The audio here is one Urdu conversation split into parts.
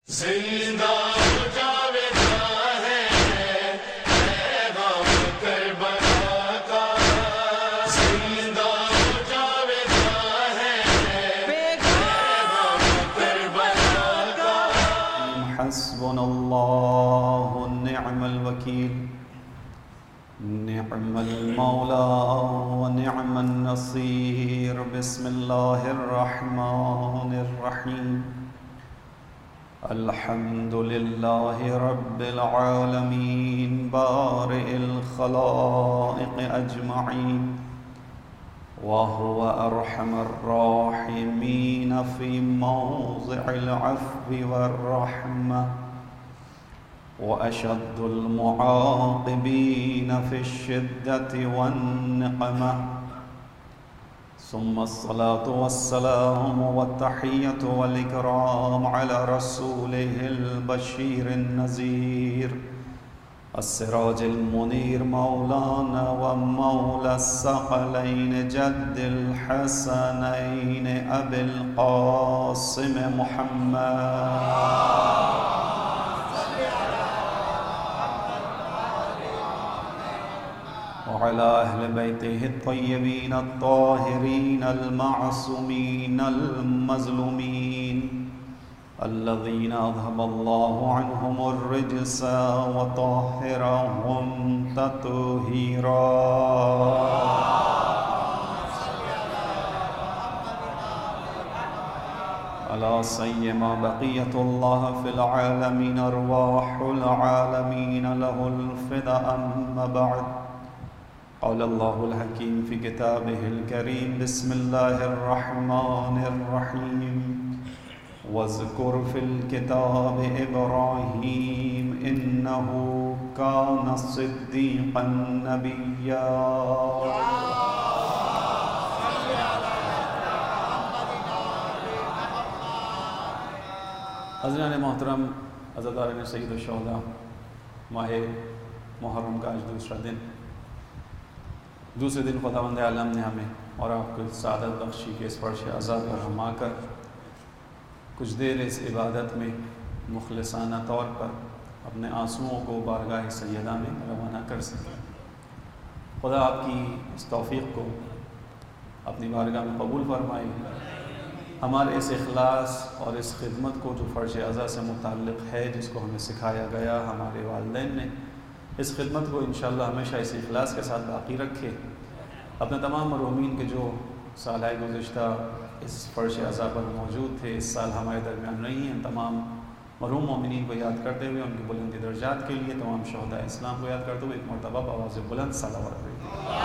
زندہ ہو جاویدہ ہے پیغام کربلا کا، زندہ ہو جاویدہ ہے پیغام کربلا کا۔ حسبنا اللہ نعم الوکیل، نعم المولا ونعم النصیر۔ بسم اللہ الرحمن الرحیم۔ الحمد للہ رب العالمین بارئ الخلائق اجمعین، وهو ارحم الراحمین فی موضع العفو والرحمہ، واشد المعاقبین فی الشدة والنقمہ۔ ثم الصلاة والسلام والتحية والإكرام على رسوله البشير النذير السراج المنير، مولانا ومولى الثقلين جد الحسنين أبي القاسم محمد وعلى أهل بيته الطيبين الطاهرين المعصومين المظلومين الذين أذهب الله عنهم الرجس وطهرهم تطهيرا۔ ألا سيما بقية الله في العالمين، أرواح العالمين له الفداء، أما بعد، قال الله الحكيم في كتابه الكريم، بسم الله الرحمن الرحيم، واذكر في الكتاب إبراهيم إنه كان صديقا نبيا۔ حضران محترم، عزاداران سید الشہداء، ماہ محرم کا آج دوسرے دن خداوند عالم نے ہمیں اور آپ کو سعادت بخشی کہ اس فرش عذاب پر ہم آ کر کچھ دیر اس عبادت میں مخلصانہ طور پر اپنے آنسوؤں کو بارگاہ سیدہ میں روانہ کر سکیں۔ خدا آپ کی اس توفیق کو اپنی بارگاہ میں قبول فرمائے، ہمارے اس اخلاص اور اس خدمت کو جو فرش عزا سے متعلق ہے، جس کو ہمیں سکھایا گیا ہمارے والدین نے، اس خدمت کو انشاءاللہ ہمیشہ اس اخلاص کے ساتھ باقی رکھے۔ اپنے تمام مرحومین کے جو سالہ گزشتہ اس فرش عزا پر موجود تھے، اس سال ہمارے درمیان نہیں ہیں، تمام مرحوم مومنین کو یاد کرتے ہوئے، ان کی بلند درجات کے لیے تمام شہداء اسلام کو یاد کرتے ہوئے ایک مرتبہ بآواز بلند صلوات پڑھیں۔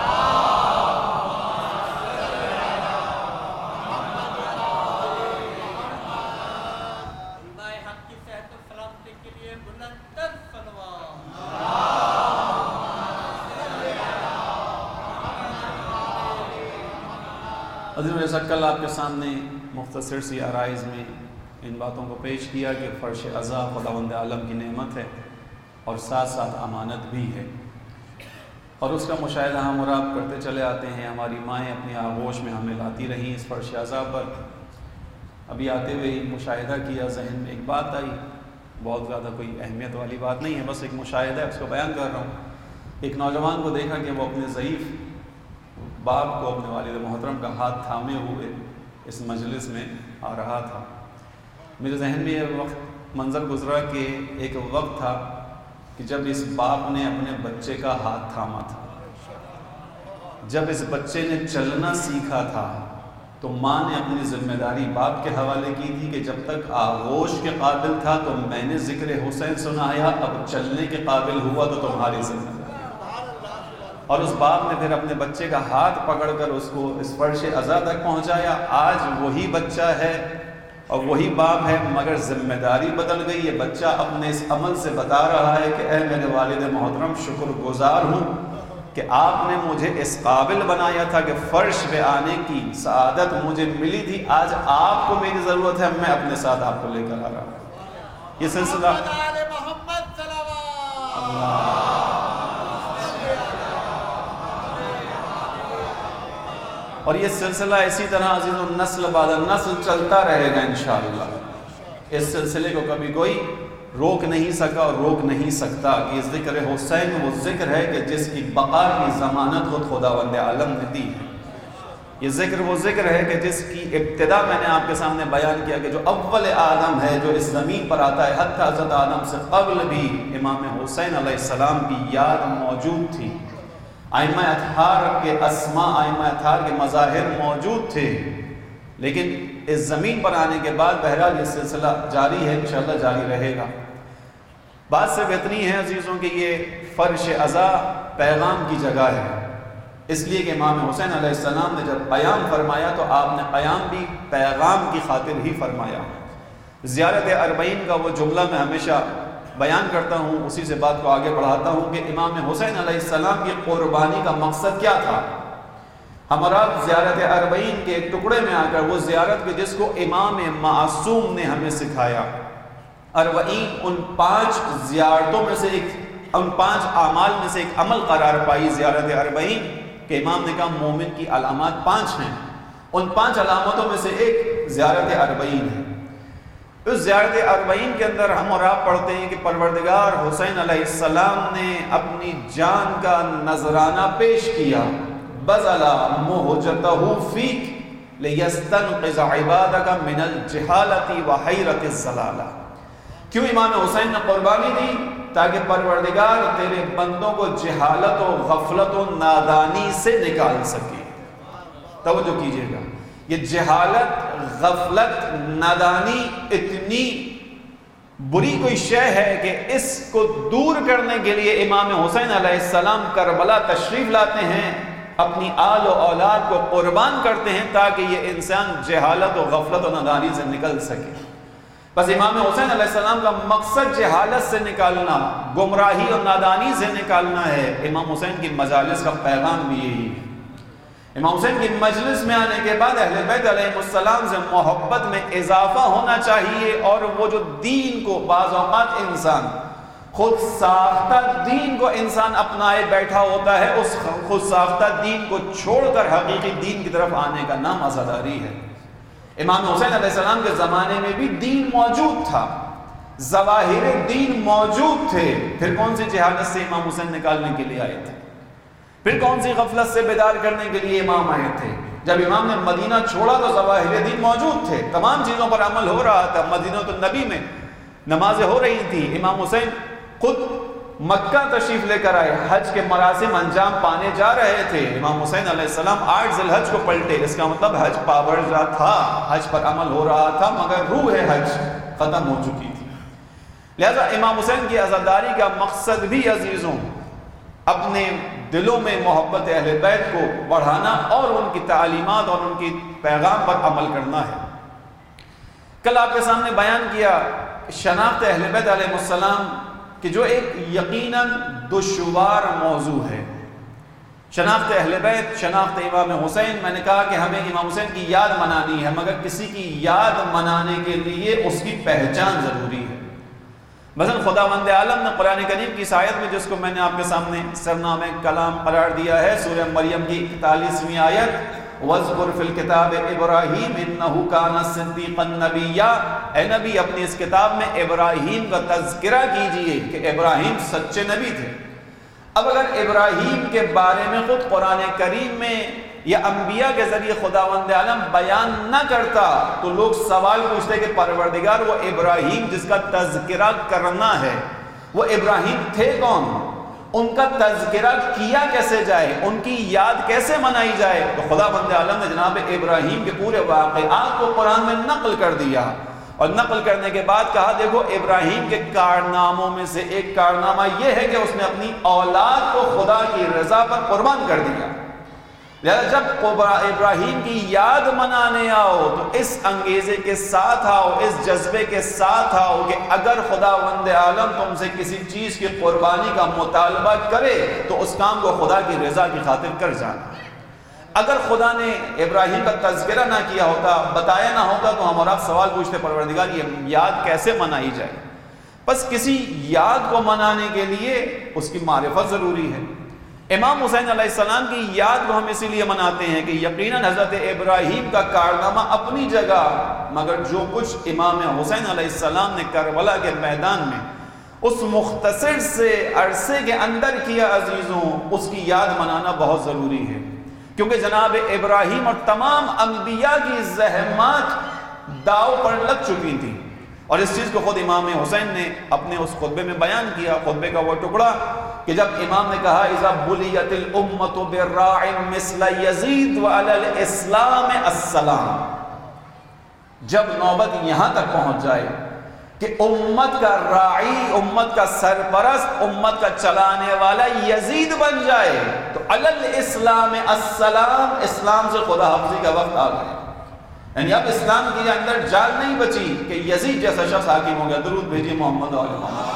حضرت جیسا کل آپ کے سامنے مختصر سی آرائز میں ان باتوں کو پیش کیا کہ فرش عزا خداوند عالم کی نعمت ہے اور ساتھ ساتھ امانت بھی ہے، اور اس کا مشاہدہ ہم اور آپ کرتے چلے آتے ہیں۔ ہماری مائیں اپنی آغوش میں ہمیں لاتی رہیں اس فرش عزا پر۔ ابھی آتے ہوئے مشاہدہ کیا، ذہن میں ایک بات آئی، بہت زیادہ کوئی اہمیت والی بات نہیں ہے، بس ایک مشاہدہ ہے، اس کو بیان کر رہا ہوں۔ ایک نوجوان کو دیکھا کہ وہ اپنے ضعیف باپ کو، اپنے والد محترم کا ہاتھ تھامے ہوئے اس مجلس میں آ رہا تھا۔ میرے ذہن میں یہ وقت منظر گزرا کہ ایک وقت تھا کہ جب اس باپ نے اپنے بچے کا ہاتھ تھاما تھا، جب اس بچے نے چلنا سیکھا تھا تو ماں نے اپنی ذمہ داری باپ کے حوالے کی تھی کہ جب تک آغوش کے قابل تھا تو میں نے ذکر حسین سنایا، اب چلنے کے قابل ہوا تو تمہاری ذمہ داری۔ اور اس باپ نے پھر اپنے بچے کا ہاتھ پکڑ کر اس کو اس فرش عزا تک پہنچایا۔ آج وہی بچہ ہے اور وہی باپ ہے، مگر ذمہ داری بدل گئی۔ یہ بچہ اپنے اس عمل سے بتا رہا ہے کہ اے میرے والد محترم، شکر گزار ہوں کہ آپ نے مجھے اس قابل بنایا تھا کہ فرش پہ آنے کی سعادت مجھے ملی تھی، آج آپ کو میری ضرورت ہے، میں اپنے ساتھ آپ کو لے کر آ رہا ہوں۔ یہ سلسلہ اور یہ سلسلہ اسی طرح عزیز النسل بعد نسل چلتا رہے گا انشاءاللہ۔ اس سلسلے کو کبھی کوئی روک نہیں سکا اور روک نہیں سکتا کہ یہ ذکر حسین وہ ذکر ہے کہ جس کی بقا کی ضمانت خود خداوند عالم نے دی ہے۔ یہ ذکر وہ ذکر ہے کہ جس کی ابتدا میں نے آپ کے سامنے بیان کیا کہ جو اول آدم ہے جو اس زمین پر آتا ہے، حتیٰ حضرت آدم سے قبل بھی امام حسین علیہ السلام کی یاد موجود تھی۔ ائمہ اطہار کے اسماء، ائمہ اطہار کے مظاہر موجود تھے، لیکن اس زمین پر آنے کے بعد بہرحال یہ سلسلہ جاری ہے، انشاءاللہ جاری رہے گا۔ بات صرف اتنی ہے عزیزوں کہ یہ فرش عزا پیغام کی جگہ ہے، اس لیے کہ امام حسین علیہ السلام نے جب قیام فرمایا تو آپ نے قیام بھی پیغام کی خاطر ہی فرمایا۔ زیارت اربعین کا وہ جملہ میں ہمیشہ بیان کرتا ہوں، اسی سے بات کو آگے بڑھاتا ہوں کہ امام حسین علیہ السلام کی قربانی کا مقصد کیا تھا۔ ہمارا زیارت اربعین کے ایک ٹکڑے میں آ کر وہ زیارت کے جس کو امام معصوم نے ہمیں سکھایا، اربعین ان 5 زیارتوں میں سے ان 5 اعمال میں سے ایک عمل قرار پائی زیارت اربعین کہ امام نے کہا مومن کی علامات 5 ہیں، ان 5 علامتوں میں سے ایک زیارت اربعین ہے۔ اس زیارت اربعین کے اندر ہم اور آپ پڑھتے ہیں کہ پروردگار حسین علیہ السلام نے اپنی جان کا نذرانہ پیش کیا، بذل مہجتہ فیک لیستنقذ عبادک من الجہالۃ وحیرۃ الضلالہ۔ کیوں امام حسین نے قربانی دی؟ تاکہ پروردگار تیرے بندوں کو جہالت و غفلت و نادانی سے نکال سکے۔ توجہ کیجئے گا، یہ جہالت، غفلت، نادانی اتنی بری کوئی شے ہے کہ اس کو دور کرنے کے لیے امام حسین علیہ السلام کربلا تشریف لاتے ہیں، اپنی آل و اولاد کو قربان کرتے ہیں تاکہ یہ انسان جہالت و غفلت و نادانی سے نکل سکے۔ بس امام حسین علیہ السلام کا مقصد جہالت سے نکالنا، گمراہی اور نادانی سے نکالنا ہے۔ امام حسین کی مجالس کا پیغام بھی یہی ہے۔ امام حسین کی مجلس میں آنے کے بعد اہل بیت علیہ السلام سے محبت میں اضافہ ہونا چاہیے، اور وہ جو دین کو بعض اوقات انسان خود ساختہ دین کو انسان اپنائے بیٹھا ہوتا ہے، اس خود ساختہ دین کو چھوڑ کر حقیقی دین کی طرف آنے کا نام عزاداری ہے۔ امام حسین علیہ السلام کے زمانے میں بھی دین موجود تھا، ظواہر دین موجود تھے، پھر کون سی جہالت سے امام حسین نکالنے کے لیے آئے تھے؟ پھر کون سی غفلت سے بیدار کرنے کے لیے امام آئے تھے؟ جب امام نے مدینہ چھوڑا تو ظواہر دین موجود تھے، تمام چیزوں پر عمل ہو رہا تھا، مدینہ النبی میں نمازیں ہو رہی تھی، امام حسین خود مکہ تشریف لے کر آئے، حج کے مراسم انجام پانے جا رہے تھے۔ امام حسین علیہ السلام 8 ذی الحج کو پلٹے، اس کا مطلب حج پابرجا تھا، حج پر عمل ہو رہا تھا، مگر روح حج ختم ہو چکی تھی۔ لہذا امام حسین کی عزاداری کا مقصد بھی عزیزوں اپنے دلوں میں محبت اہل بیت کو بڑھانا اور ان کی تعلیمات اور ان کی پیغام پر عمل کرنا ہے۔ کل آپ کے سامنے بیان کیا شناخت اہل بیت علیہ السلام کہ جو ایک یقیناً دشوار موضوع ہے۔ شناخت اہل بیت، شناخت امام حسین، میں نے کہا کہ ہمیں امام حسین کی یاد منانی ہے، مگر کسی کی یاد منانے کے لیے اس کی پہچان ضروری ہے۔ مثلا خداوند عالم نے قرآن کریم کی آیت میں، جس کو میں نے آپ کے سامنے سرنامہ کلام قرار دیا ہے، سورہ مریم کی 41ویں آیت، وَاذْكُرْ فِي الْكِتَابِ إِبْرَاهِيمَ إِنَّهُ كَانَ صِدِّيقًا نَبِيًّا۔ اے نبی اپنی اس کتاب میں ابراہیم کا تذکرہ کیجئے کہ ابراہیم سچے نبی تھے۔ اب اگر ابراہیم کے بارے میں خود قرآن کریم میں یا انبیاء کے ذریعے خداوند عالم بیان نہ کرتا تو لوگ سوال پوچھتے کہ پروردگار وہ ابراہیم جس کا تذکرہ کرنا ہے، وہ ابراہیم تھے کون؟ ان کا تذکرہ کیا کیسے جائے، ان کی یاد کیسے منائی جائے؟ تو خداوند عالم نے جناب ابراہیم کے پورے واقعات کو قرآن میں نقل کر دیا، اور نقل کرنے کے بعد کہا دیکھو ابراہیم کے کارناموں میں سے ایک کارنامہ یہ ہے کہ اس نے اپنی اولاد کو خدا کی رضا پر قربان کر دیا۔ لہذا جب ابراہیم کی یاد منانے آؤ تو اس انگیزے کے ساتھ آؤ، اس جذبے کے ساتھ آؤ کہ اگر خداوند عالم تم سے کسی چیز کی قربانی کا مطالبہ کرے تو اس کام کو خدا کی رضا کی خاطر کر جانا۔ اگر خدا نے ابراہیم کا تذکرہ نہ کیا ہوتا، بتایا نہ ہوتا، تو ہم اور آپ سوال پوچھتے پروردگار یہ یاد کیسے منائی جائے؟ بس کسی یاد کو منانے کے لیے اس کی معرفت ضروری ہے، امام حسین علیہ السلام کی یاد کو ہم اسی لیے مناتے ہیں کہ یقیناً حضرت ابراہیم کا کارنامہ اپنی جگہ، مگر جو کچھ امام حسین علیہ السلام نے کربلا کے میدان میں اس مختصر سے عرصے کے اندر کیا عزیزوں، اس کی یاد منانا بہت ضروری ہے، کیونکہ جناب ابراہیم اور تمام انبیاء کی زحمات داؤ پر لگ چکی تھیں، اور اس چیز کو خود امام حسین نے اپنے اس خطبے میں بیان کیا، خطبے کا وہ ٹکڑا کہ جب امام نے کہا اذا بلیت الامت بالراع مثل یزید وعلی الاسلام السلام، جب نوبت یہاں تک پہنچ جائے کہ امت کا راعی، امت کا سرپرست، امت کا چلانے والا یزید بن جائے، تو علی الاسلام السلام، اسلام سے خدا حافظی کا وقت آ گیا، یعنی اب اسلام کے اندر جال نہیں بچی کہ یزید جیسا شخص حاکم ہو گیا۔ درود بھیجیے محمد و آل محمد۔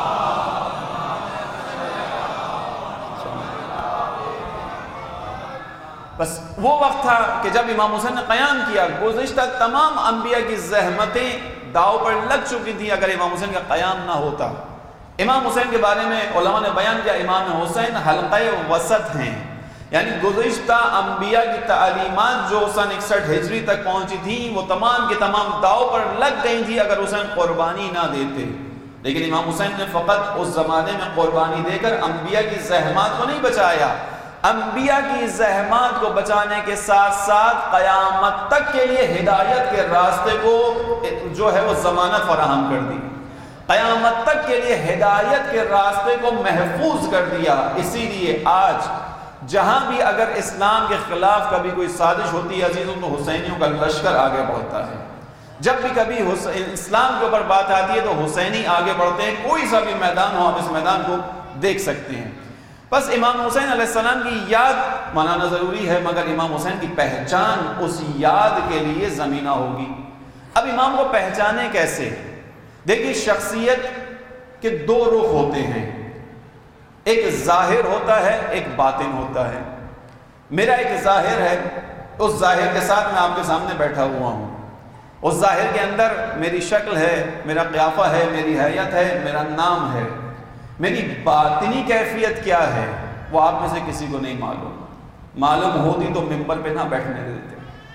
بس وہ وقت تھا کہ جب امام حسین نے قیام کیا، گزشتہ تمام انبیاء کی زحمتیں داؤ پر لگ چکی تھیں اگر امام حسین کا قیام نہ ہوتا۔ امام حسین کے بارے میں علماء نے بیان کیا، امام حسین حلقہ وسط ہیں، یعنی گزشتہ انبیاء کی تعلیمات جو سن 61 ہجری تک پہنچی تھیں وہ تمام کی تمام داؤ پر لگ گئی تھی اگر حسین قربانی نہ دیتے، لیکن امام حسین نے فقط اس زمانے میں قربانی دے کر انبیاء کی زحمات کو نہیں بچایا، انبیاء کی زحمات کو بچانے کے ساتھ ساتھ قیامت تک کے لیے ہدایت کے راستے کو جو ہے وہ ضمانت فراہم کر دی، قیامت تک کے لیے ہدایت کے راستے کو محفوظ کر دیا۔ اسی لیے آج جہاں بھی اگر اسلام کے خلاف کبھی کوئی سازش ہوتی ہے عزیزوں، تو حسینیوں کا لشکر آگے بڑھتا ہے، جب بھی کبھی اسلام کے اوپر بات آتی ہے تو حسینی آگے بڑھتے ہیں، کوئی سا بھی میدان ہو آپ اس میدان کو دیکھ سکتے ہیں۔ بس امام حسین علیہ السلام کی یاد منانا ضروری ہے، مگر امام حسین کی پہچان اس یاد کے لیے زمینہ ہوگی۔ اب امام کو پہچانے کیسے؟ دیکھیے، شخصیت کے دو رخ ہوتے ہیں، ایک ظاہر ہوتا ہے، ایک باطن ہوتا ہے۔ میرا ایک ظاہر ہے، اس ظاہر کے ساتھ میں آپ کے سامنے بیٹھا ہوا ہوں، اس ظاہر کے اندر میری شکل ہے، میرا قیافہ ہے، میری حیت ہے، میرا نام ہے، میری باطنی کیفیت کیا ہے وہ آپ میں سے کسی کو نہیں معلوم ہوتی تو ممبر پہ نہ بیٹھنے دیتے۔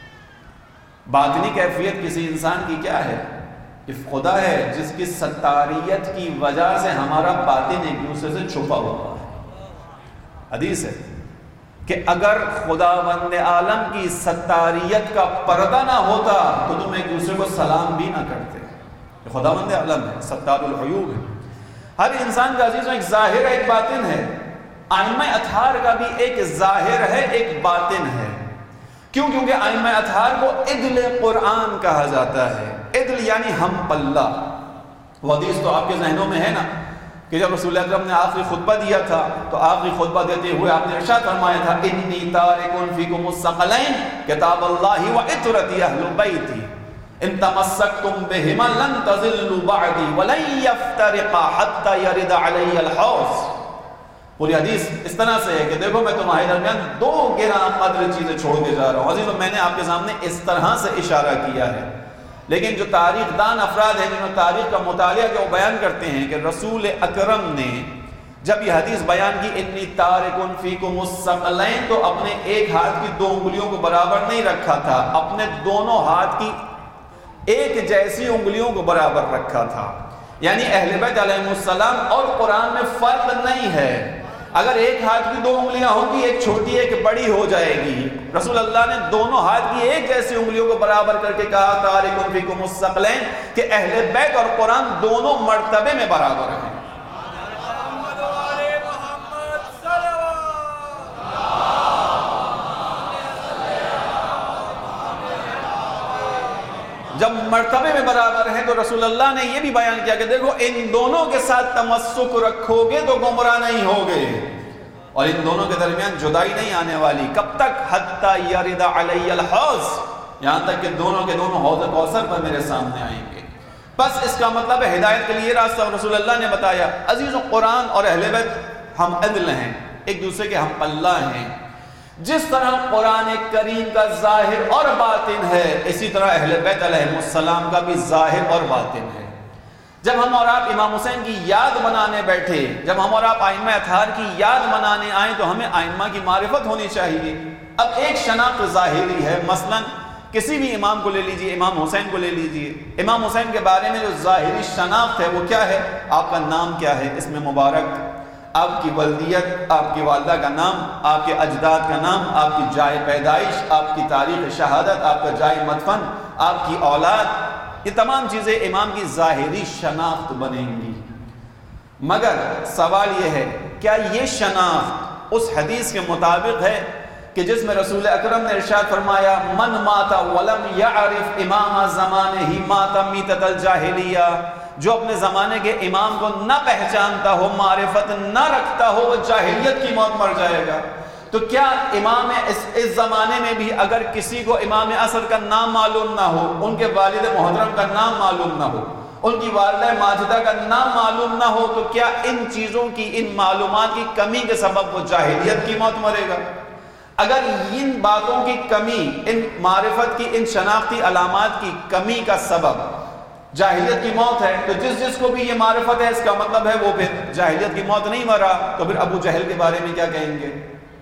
باطنی کیفیت کسی انسان کی کیا ہے؟ کہ خدا ہے جس کی ستاریت کی وجہ سے ہمارا باطن ایک دوسرے سے چھپا ہوا ہے۔ حدیث ہے کہ اگر خداوند عالم کی ستاریت کا پردہ نہ ہوتا تو تم ایک دوسرے کو سلام بھی نہ کرتے۔ خداوند عالم ہے، ستار العیوب ہے۔ ہر انسان کا عزیزوں ایک ظاہر ہے، ایک باطن ہے۔ ائمہ اطہار کا بھی ایک ظاہر ہے، ایک باطن ہے۔ کیوں؟ کیونکہ ائمہ اطہار کو عدل قرآن کہا جاتا ہے۔ عدل یعنی ہم پلہ۔ وہ حدیث تو آپ کے ذہنوں میں ہے نا کہ جب رسول اکرم نے آخری خطبہ دیا تھا تو آخری خطبہ دیتے ہوئے آپ نے ارشاد فرمایا تھا انی تارک فیکم الثقلین کتاب اللہ و عطرتی اہل بیتی ان تمسکتم بہما لن تضلوا بعدی ولن یفترقا حتی یرد علی الحوض۔ پوری حدیث اس طرح سے ہے کہ دیکھو میں تمہارے درمیان دو گراں قدر چیزیں چھوڑ کے جا رہا ہوں۔ عزیزوں میں نے آپ کے سامنے اس طرح سے اشارہ کیا ہے، لیکن جو تاریخ دان افراد ہیں جنہوں نے تاریخ کا مطالعہ کیا وہ بیان کرتے ہیں کہ رسول اکرم نے جب یہ حدیث بیان کی انی تارکن فیکم الثقلین تو اپنے ایک ہاتھ کی دو انگلیوں کو برابر نہیں رکھا تھا، اپنے دونوں ہاتھ کی ایک جیسی انگلیوں کو برابر رکھا تھا۔ یعنی اہل بیت علیہ السلام اور قرآن میں فرق نہیں ہے۔ اگر ایک ہاتھ کی دو انگلیاں ہوں گی، ایک چھوٹی ایک بڑی ہو جائے گی۔ رسول اللہ نے دونوں ہاتھ کی ایک جیسی انگلیوں کو برابر کر کے کہا تارکن فیکم الثقلین کہ اہل بیت اور قرآن دونوں مرتبے میں برابر ہیں۔ جب مرتبے میں برابر ہیں تو رسول اللہ نے یہ بھی بیان کیا کہ دیکھو ان دونوں کے ساتھ تمسک رکھو گے تو گمراہ نہیں ہوگے، اور ان دونوں کے درمیان جدائی نہیں آنے والی۔ کب تک؟ حتی یرد علی الحوض، یہاں تک کہ دونوں کے دونوں حوض کوثر پر میرے سامنے آئیں گے۔ بس اس کا مطلب ہے ہدایت کے لیے راستہ رسول اللہ نے بتایا۔ عزیزوں قرآن اور اہل بیت ہم عدل ہیں، ایک دوسرے کے ہم پلہ ہیں۔ جس طرح قرآن کریم کا ظاہر اور باطن ہے، اسی طرح اہل بیت علیہ السلام کا بھی ظاہر اور باطن ہے۔ جب ہم اور آپ امام حسین کی یاد منانے بیٹھے، جب ہم اور آپ ائمہ اطہار کی یاد منانے آئیں تو ہمیں ائمہ کی معرفت ہونی چاہیے۔ اب ایک شناخت ظاہری ہے، مثلا کسی بھی امام کو لے لیجئے، امام حسین کو لے لیجئے، امام حسین کے بارے میں جو ظاہری شناخت ہے وہ کیا ہے؟ آپ کا نام کیا ہے، اسم مبارک، آپ کی ولدیت، آپ کی والدہ کا نام، آپ کے اجداد کا نام، آپ کی جائے پیدائش، آپ کی تاریخ شہادت، آپ کا جائے مدفن، آپ کی اولاد، یہ تمام چیزیں امام کی ظاہری شناخت بنیں گی۔ مگر سوال یہ ہے، کیا یہ شناخت اس حدیث کے مطابق ہے کہ جس میں رسول اکرم نے ارشاد فرمایا من مات ولم یعرف امام زمانہ مات میتۃ الجاہلیہ، جو اپنے زمانے کے امام کو نہ پہچانتا ہو، معرفت نہ رکھتا ہو، وہ جاہلیت کی موت مر جائے گا۔ تو کیا امام اس زمانے میں بھی اگر کسی کو امام عصر کا نام معلوم نہ ہو، ان کے والد محترم کا نام معلوم نہ ہو، ان کی والدہ ماجدہ کا نام معلوم نہ ہو، تو کیا ان چیزوں کی، ان معلومات کی کمی کے سبب وہ جاہلیت کی موت مرے گا؟ اگر ان باتوں کی کمی، ان معرفت کی، ان شناختی علامات کی کمی کا سبب جاہلیت کی موت ہے، تو جس کو بھی یہ معرفت ہے اس کا مطلب ہے وہ پھر جاہلیت کی موت نہیں مرا۔ تو پھر ابو جہل کے بارے میں کیا کہیں گے؟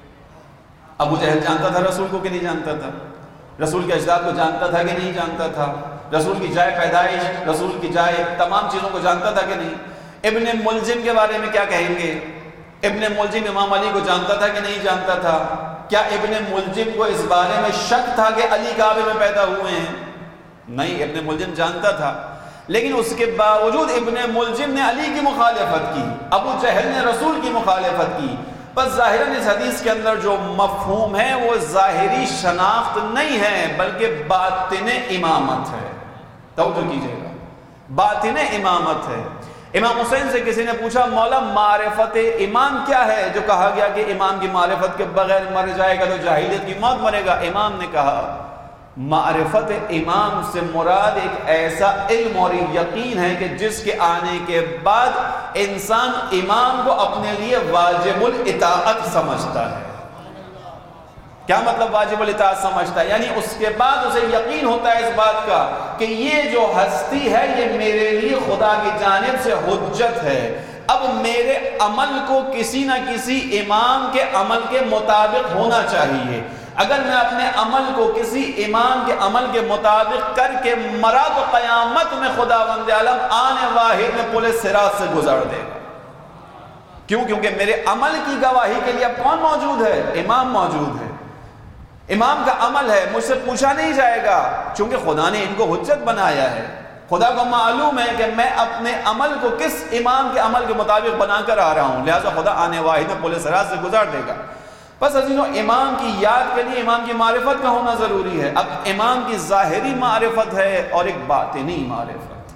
ابو جہل جانتا تھا رسول کو کہ نہیں جانتا تھا؟ رسول کے اجداد کو جانتا تھا کہ نہیں جانتا تھا؟ رسول کی جائے پیدائش، رسول کی جائے تمام چیزوں کو جانتا تھا کہ نہیں؟ ابن ملجم کے بارے میں کیا کہیں گے؟ ابن ملجم امام علی کو جانتا تھا کہ نہیں جانتا تھا؟ کیا ابن ملجم کو اس بارے میں شک تھا کہ علی کعبے میں پیدا ہوئے ہیں؟ نہیں، ابن ملجم جانتا تھا، لیکن اس کے باوجود ابن ملجم نے علی کی مخالفت کی، ابو جہل نے رسول کی مخالفت کی۔ بس ظاہراً اس حدیث کے اندر جو مفہوم ہے وہ ظاہری شناخت نہیں ہے بلکہ باطن امامت ہے۔ توجہ کیجئے گا، باطن امامت ہے۔ امام حسین سے کسی نے پوچھا مولا معرفت امام کیا ہے جو کہا گیا کہ امام کی معرفت کے بغیر مر جائے گا تو جاہلیت کی موت مرے گا؟ امام نے کہا معرفت امام سے مراد ایک ایسا علم اور یقین ہے کہ جس کے آنے کے بعد انسان امام کو اپنے لیے واجب الاطاعت سمجھتا ہے۔ کیا مطلب واجب الاطاعت سمجھتا ہے؟ یعنی اس کے بعد اسے یقین ہوتا ہے اس بات کا کہ یہ جو ہستی ہے یہ میرے لیے خدا کی جانب سے حجت ہے، اب میرے عمل کو کسی نہ کسی امام کے عمل کے مطابق ہونا چاہیے۔ اگر میں اپنے عمل کو کسی امام کے عمل کے مطابق کر کے مرا تو قیامت میں خداوند عالم آنے واحد میں پل صراط سے گزر دے گا۔ کیوں؟ کیونکہ میرے عمل کی گواہی کے لیے اب کون موجود ہے؟ امام موجود ہے، امام کا عمل ہے، مجھ سے پوچھا نہیں جائے گا، چونکہ خدا نے ان کو حجت بنایا ہے۔ خدا کو معلوم ہے کہ میں اپنے عمل کو کس امام کے عمل کے مطابق بنا کر آ رہا ہوں، لہٰذا خدا آنے واحد میں پل صراط سے گزار دے گا۔ بس عزیزوں، امام کی یاد کے لیے امام کی معرفت کا ہونا ضروری ہے۔ اب امام کی ظاہری معرفت ہے اور ایک باطنی معرفت،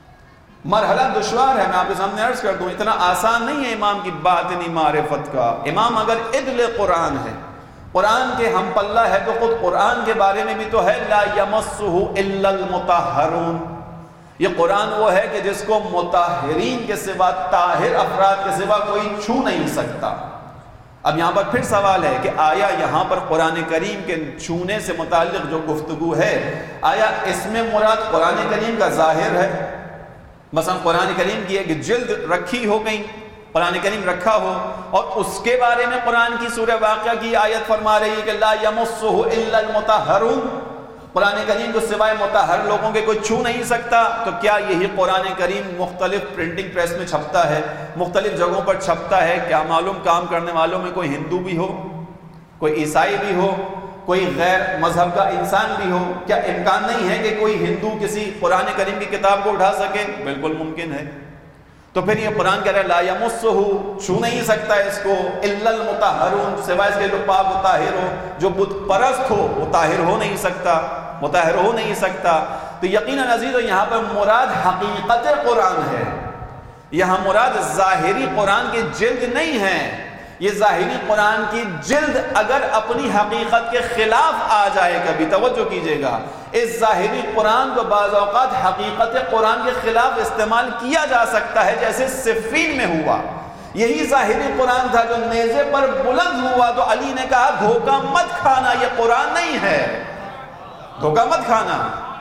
مرحلہ دشوار ہے، میں آپ کے سامنے عرض کر دوں، اتنا آسان نہیں ہے امام کی باطنی معرفت کا۔ امام اگر عدل قرآن ہے، قرآن کے ہم پلہ ہے، تو خود قرآن کے بارے میں بھی تو ہے لا یمسہ الا المطہرون، یہ قرآن وہ ہے کہ جس کو مطہرین کے سوا، طاہر افراد کے سوا کوئی چھو نہیں سکتا۔ اب یہاں پر پھر سوال ہے کہ آیا یہاں پر قرآن کریم کے چھونے سے متعلق جو گفتگو ہے، آیا اس میں مراد قرآن کریم کا ظاہر ہے؟ مثلا قرآن کریم کی ایک جلد رکھی ہو گئی، قرآن کریم رکھا ہو، اور اس کے بارے میں قرآن کی سورہ واقعہ کی آیت فرما رہی ہے کہ لا یمسہ الا المطہرون، قرآن کریم کو سوائے مطہر لوگوں کے کوئی چھو نہیں سکتا، تو کیا یہی قرآن کریم مختلف پرنٹنگ پریس میں چھپتا ہے، مختلف جگہوں پر چھپتا ہے؟ کیا معلوم کام کرنے والوں میں کوئی ہندو بھی ہو، کوئی عیسائی بھی ہو، کوئی غیر مذہب کا انسان بھی ہو؟ کیا امکان نہیں ہے کہ کوئی ہندو کسی قرآن کریم کی کتاب کو اٹھا سکے؟ بالکل ممکن ہے۔ تو پھر یہ قرآن کہہ رہا ہے لا یمسہ، چھو نہیں سکتا اس کو، الا المطہرون، سوائے اس کے جو پاک و طاہر ہو، جو بت پرست ہو وہ طاہر ہو نہیں سکتا، مطہر ہو نہیں سکتا۔ تو یقیناً عزیزو یہاں پر مراد حقیقت قرآن ہے، یہاں مراد ظاہری قرآن کی جلد نہیں ہے۔ یہ ظاہری قرآن کی جلد اگر اپنی حقیقت کے خلاف آ جائے، کبھی توجہ کیجئے گا، اس ظاہری قرآن کو بعض اوقات حقیقت قرآن کے خلاف استعمال کیا جا سکتا ہے، جیسے صفین میں ہوا۔ یہی ظاہری قرآن تھا جو نیزے پر بلند ہوا تو علی نے کہا دھوکہ مت کھانا، یہ قرآن نہیں ہے، دھوکہ مت کھانا۔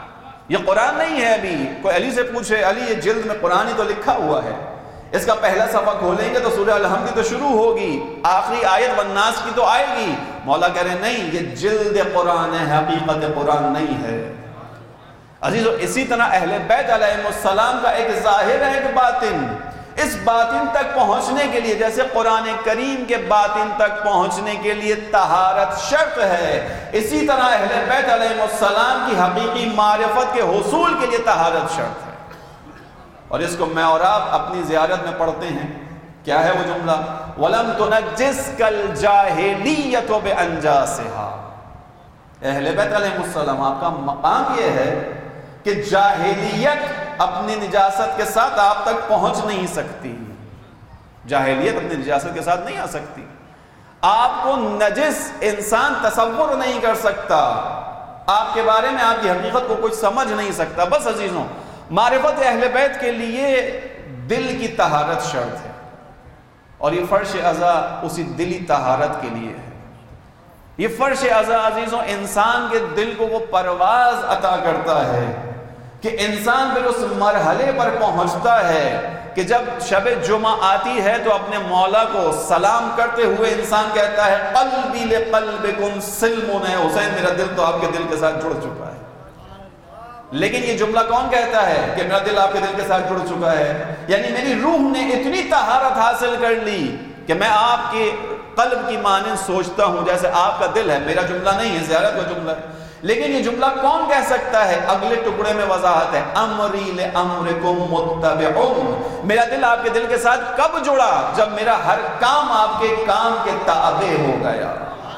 یہ قرآن نہیں ہے. ابھی کوئی علی سے پوچھے علی یہ جلد میں قرآن ہی تو لکھا ہوا ہے, اس کا پہلا صفحہ کھولیں گے تو سورہ الحمد تو شروع ہوگی, آخری آیت والناس کی تو آئے گی. مولا کہہ رہے ہیں نہیں, یہ جلد قرآن ہے, حقیقت قرآن نہیں ہے. عزیزو, اسی طرح اہل بیت علیہ السلام کا ایک ظاہر ہے ایک باطن. اس باطن تک پہنچنے کے لیے, جیسے قرآن کریم کے باطن تک پہنچنے کے لیے طہارت شرط ہے, اسی طرح اہل بیت علیہ السلام کی حقیقی معرفت کے حصول کے لیے طہارت شرط ہے. اور اس کو میں اور آپ اپنی زیارت میں پڑھتے ہیں. کیا ہے وہ جملہ؟ وَلَمْ تُنَجِّسْكَ الْجَاهِلِيَّةُ بِأَنْجَاسِهَا. اہل بیت علیہ السلام, آپ کا مقام یہ ہے کہ جاہلیت اپنی نجاست کے ساتھ آپ تک پہنچ نہیں سکتی. جاہلیت اپنی نجاست کے ساتھ نہیں آ سکتی. آپ کو نجس انسان تصور نہیں کر سکتا, آپ کے بارے میں آپ کی حقیقت کو کچھ سمجھ نہیں سکتا. بس عزیزوں, معرفت اہل بیت کے لیے دل کی طہارت شرط ہے, اور یہ فرش عزا اسی دلی طہارت کے لیے ہے. یہ فرش عزا عزیزوں انسان کے دل کو وہ پرواز عطا کرتا ہے کہ انسان پھر اس مرحلے پر پہنچتا ہے کہ جب شب جمعہ آتی ہے تو اپنے مولا کو سلام کرتے ہوئے انسان کہتا ہے قلبی لقلبکم سلم. ہے حسین, میرا دل تو آپ کے دل کے ساتھ جڑ چکا ہے. لیکن یہ جملہ کون کہتا ہے کہ میرا دل آپ کے دل کے ساتھ جڑ چکا ہے؟ یعنی میری روح نے اتنی طہارت حاصل کر لی کہ میں آپ کے قلب کی مانند سوچتا ہوں جیسے آپ کا دل ہے. میرا جملہ نہیں ہے, زیارت کا جملہ ہے. لیکن یہ جملہ کون کہہ سکتا ہے؟ اگلے ٹکڑے میں وضاحت ہے, امری لامرکم متبعون. میرا دل آپ کے دل کے ساتھ کب جڑا؟ جب میرا ہر کام آپ کے کام کے تابع ہو گیا.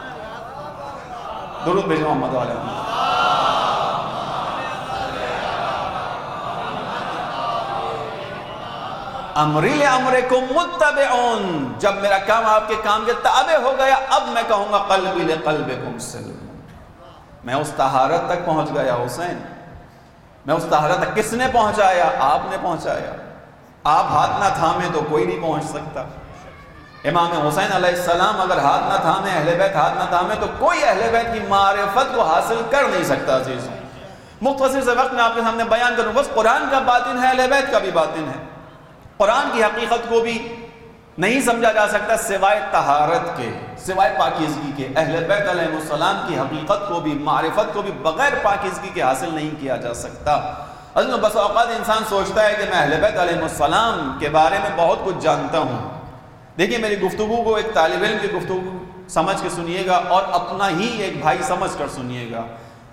درود بھیجو محمد علیہ وسلم. امری لامرکم متبعون, جب میرا کام آپ کے کام کے تابع ہو گیا, اب میں کہوں گا قلبی لقلبکم سلم. میں اس طہارت تک پہنچ گیا حسین. میں اس طہارت تک کس نے پہنچایا؟ آپ نے پہنچایا. آپ ہاتھ نہ تھامے تو کوئی نہیں پہنچ سکتا. امام حسین علیہ السلام اگر ہاتھ نہ تھامے, اہل بیت ہاتھ نہ تھامے, تو کوئی اہل بیت کی معرفت کو حاصل کر نہیں سکتا. عزیزوں, مختصر سے وقت میں آپ کے سامنے بیان کروں. بس قرآن کا باطن ہے, اہل بیت کا بھی باطن ہے. قرآن کی حقیقت کو بھی نہیں سمجھا جا سکتا سوائے طہارت کے, سوائے پاکیزگی کے. اہل بیت علیہ السلام کی حقیقت کو بھی, معرفت کو بھی بغیر پاکیزگی کے حاصل نہیں کیا جا سکتا. بس اوقات انسان سوچتا ہے کہ میں اہل بیت علیہ السلام کے بارے میں بہت کچھ جانتا ہوں. دیکھیے, میری گفتگو کو ایک طالب علم کی گفتگو سمجھ کے سنیے گا, اور اپنا ہی ایک بھائی سمجھ کر سنیے گا.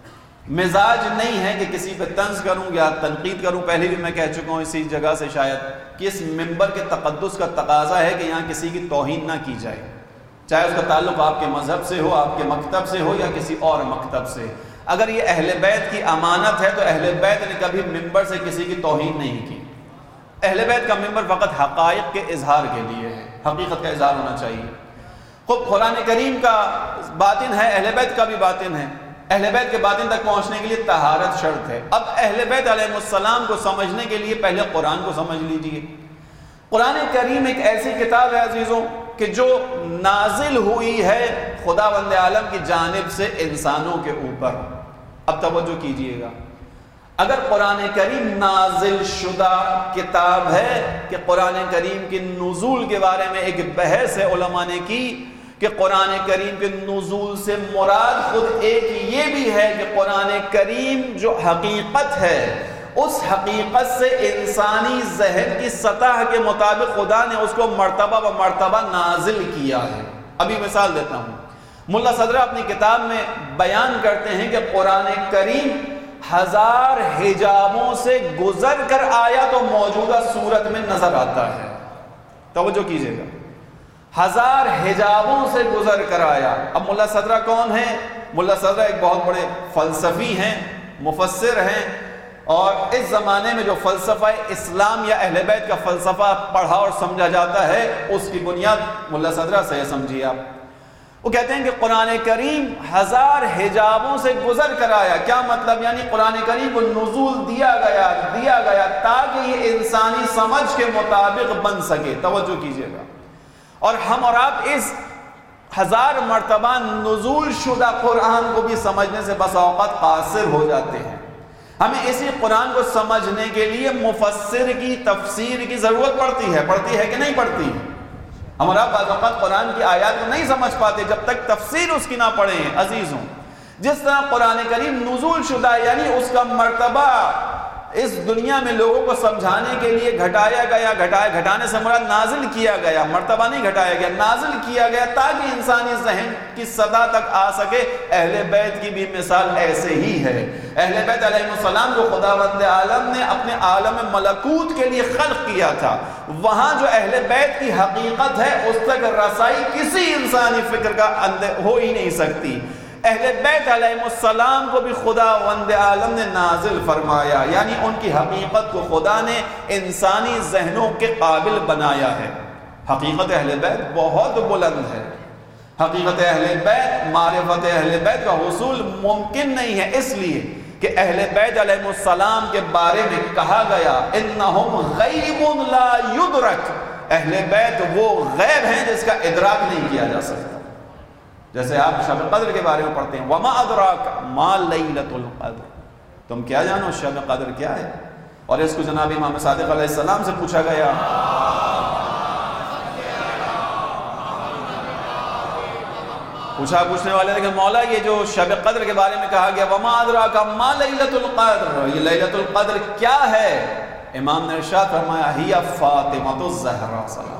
مزاج نہیں ہے کہ کسی پہ طنز کروں یا تنقید کروں. پہلے بھی میں کہہ چکا ہوں اسی جگہ سے شاید کہ اس منبر کے تقدس کا تقاضا ہے کہ یہاں کسی کی توہین نہ کی جائے, چاہے اس کا تعلق آپ کے مذہب سے ہو, آپ کے مکتب سے ہو, یا کسی اور مکتب سے. اگر یہ اہل بیت کی امانت ہے تو اہل بیت نے کبھی منبر سے کسی کی توہین نہیں کی. اہل بیت کا منبر فقط حقائق کے اظہار کے لیے ہے, حقیقت کا اظہار ہونا چاہیے. خود قرآن کریم کا باطن ہے, اہل بیت کا بھی باطن ہے. اہل بیت کے باطن تک پہنچنے کے لیے طہارت شرط ہے. اب اہل بیت علیہ السلام کو سمجھنے کے لیے پہلے قرآن کو سمجھ لیجئے. قرآن کریم ایک ایسی کتاب ہے عزیزوں کہ جو نازل ہوئی ہے خداوند عالم کی جانب سے انسانوں کے اوپر. اب توجہ کیجئے گا, اگر قرآن کریم نازل شدہ کتاب ہے کہ قرآن کریم کے نزول کے بارے میں ایک بحث ہے علماء نے کی کہ قرآن کریم کے نزول سے مراد خود ایک یہ بھی ہے کہ قرآن کریم جو حقیقت ہے اس حقیقت سے انسانی ذہن کی سطح کے مطابق خدا نے اس کو مرتبہ و مرتبہ نازل کیا ہے. ابھی مثال دیتا ہوں. ملا صدرہ اپنی کتاب میں بیان کرتے ہیں کہ قرآن کریم 1000 حجابوں سے گزر کر آیا تو موجودہ صورت میں نظر آتا ہے. توجہ کیجئے گا, 1000 حجابوں سے گزر کر آیا. اب ملا صدرہ کون ہیں؟ ملا صدرہ ایک بہت بڑے فلسفی ہیں, مفسر ہیں, اور اس زمانے میں جو فلسفہ اسلام یا اہل بیت کا فلسفہ پڑھا اور سمجھا جاتا ہے اس کی بنیاد ملا صدرہ سے سمجھیے آپ. وہ کہتے ہیں کہ قرآن کریم 1000 حجابوں سے گزر کر آیا. کیا مطلب؟ یعنی قرآن کریم کو نزول دیا گیا تاکہ یہ انسانی سمجھ کے مطابق بن سکے. توجہ کیجئے گا. اور ہم اور آپ اس 1000 مرتبہ نزول شدہ قرآن کو بھی سمجھنے سے بس اوقات قاصر ہو جاتے ہیں. ہمیں اسی قرآن کو سمجھنے کے لیے مفسر کی تفسیر کی ضرورت پڑتی ہے کہ نہیں پڑتی؟ ہمارا بعض اوقات قرآن کی آیات کو نہیں سمجھ پاتے جب تک تفسیر اس کی نہ پڑھیں عزیزوں۔ جس طرح قرآن کریم نزول شدہ یعنی اس کا مرتبہ اس دنیا میں لوگوں کو سمجھانے کے لیے گھٹایا گیا، گھٹانے سے مراد نازل کیا گیا، مرتبہ نہیں گھٹایا گیا، نازل کیا گیا تاکہ انسانی ذہن کی سطح تک آ سکے۔ اہل بیت کی بھی مثال ایسے ہی ہے۔ اہل بیت علیہ السلام کو خداوند عالم نے اپنے عالم ملکوت کے لیے خلق کیا تھا، وہاں جو اہل بیت کی حقیقت ہے اس تک رسائی کسی انسانی فکر کا ہو ہی نہیں سکتی۔ اہل بیت علیہ السلام کو بھی خداوند عالم نے نازل فرمایا، یعنی ان کی حقیقت کو خدا نے انسانی ذہنوں کے قابل بنایا ہے۔ حقیقت اہل بیت بہت بلند ہے۔ حقیقت اہل بیت، معرفت اہل بیت کا حصول ممکن نہیں ہے، اس لیے کہ اہل بیت علیہ السلام کے بارے میں کہا گیا انہم غیب لا یدرک، اہل بیت وہ غیب ہیں جس کا ادراک نہیں کیا جا سکتا۔ جیسے آپ شب قدر کے بارے میں پڑھتے ہیں وما ادراک ما لیلۃ القدر، تم کیا جانو شب قدر کیا ہے؟ اور اس کو جناب امام صادق علیہ السلام سے پوچھا گیا، پوچھنے والے تھے کہ مولا یہ جو شب قدر کے بارے میں کہا گیا وما ادراک ما لیلۃ القدر، یہ لیلۃ القدر کیا ہے؟ امام نے ارشاد فرمایا ہی فاطمہ الزہرا سلام،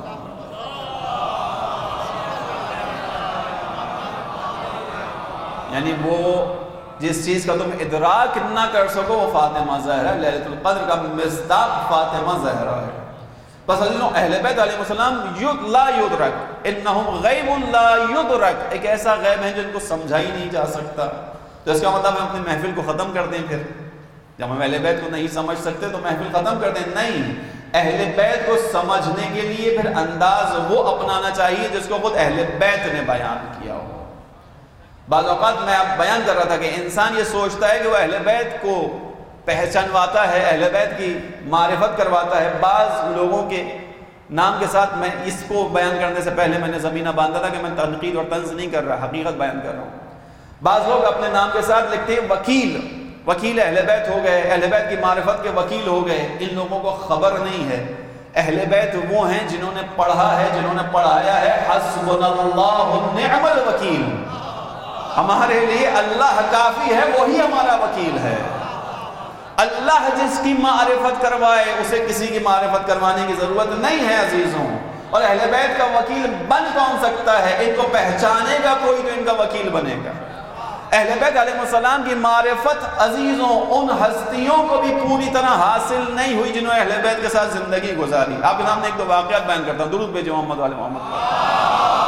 یعنی وہ جس چیز کا تم ادراک نہ کر سکو وہ فاطمہ زہرا، لیلۃ القدر کا مصداق فاطمہ زہرا ہے۔ بس عزیزوں اہل بیت علیہ السلام لا یدرک، انہم غیب لا یدرک، ایک ایسا غیب ہے جن کو سمجھا ہی نہیں جا سکتا۔ تو اس کا مطلب ہم اپنی محفل کو ختم کر دیں، پھر جب ہم اہل بیت کو نہیں سمجھ سکتے تو محفل ختم کر دیں؟ نہیں، اہل بیت کو سمجھنے کے لیے پھر انداز وہ اپنانا چاہیے جس کو خود اہل بیت نے بیان کیا ہو۔ بعض اوقات میں اب بیان کر رہا تھا کہ انسان یہ سوچتا ہے کہ وہ اہل بیت کو پہچانواتا ہے، اہل بیت کی معرفت کرواتا ہے۔ بعض لوگوں کے نام کے ساتھ میں اس کو بیان کرنے سے پہلے میں نے زمینہ باندھا تھا کہ میں تنقید اور طنز نہیں کر رہا، حقیقت بیان کر رہا ہوں۔ بعض لوگ اپنے نام کے ساتھ لکھتے ہیں وکیل اہل بیت ہو گئے، اہل بیت کی معرفت کے وکیل ہو گئے۔ ان لوگوں کو خبر نہیں ہے اہل بیت وہ ہیں جنہوں نے پڑھا ہے، جنہوں نے پڑھایا ہے حسبنا اللہ ونعم الوکیل، ہمارے لیے اللہ کافی ہے، وہی ہمارا وکیل ہے۔ اللہ جس کی معرفت کروائے اسے کسی کی معرفت کروانے کی ضرورت نہیں ہے عزیزوں۔ اور اہل بیت کا وکیل بن کون سکتا ہے؟ ان کو پہچانے گا کوئی تو ان کا وکیل بنے گا۔ اہل بیت علیہ السلام کی معرفت عزیزوں ان ہستیوں کو بھی پوری طرح حاصل نہیں ہوئی جنہوں نے اہل بیت کے ساتھ زندگی گزاری۔ آپ کے سامنے ایک دو واقعات بیان کرتا ہوں، درود بھیجو محمد والے محمد۔